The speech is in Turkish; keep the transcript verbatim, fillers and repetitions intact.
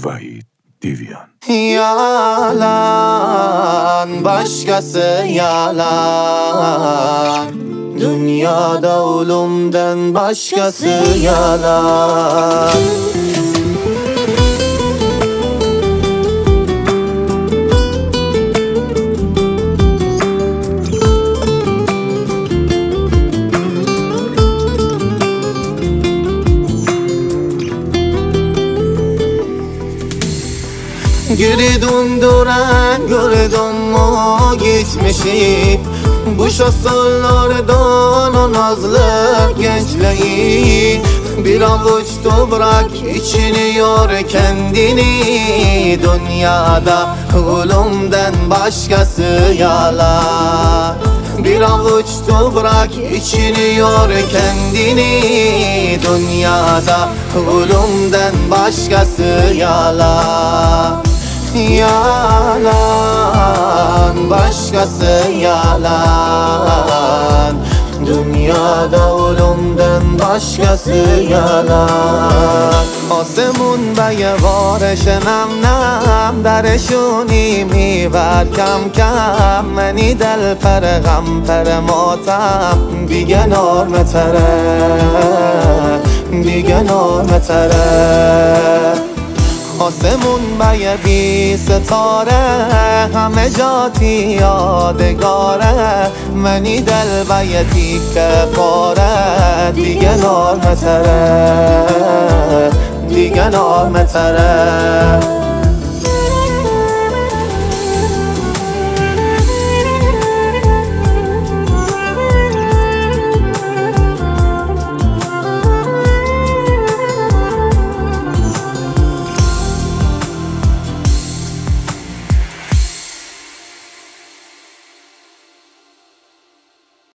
Vahid Diviyan. Yalan, başkası yalan. Dünyada ölümden başkası yalan. Geri döndüren gördüm mu geçmişi, bu şasollardan o nazlı gençliği. Bir avuç toprak içini yor kendini, dünyada ölümden başkası yalan. Bir avuç toprak içini yor kendini, dünyada ölümden başkası yalan. Yalan, başkası yalan. Dünyada ölümden başkası yalan. آسمون به یه بارش نم نم درشونی میبر کم کم. منی دل پر غم پر ماتم دیگه نرمه تره، دیگه نرمه تره. آسمون به یه بی ستاره همه جاتی یادگاره. منی دل به یه تیکه پاره دیگه نرمه تره، دیگه نرمه تره.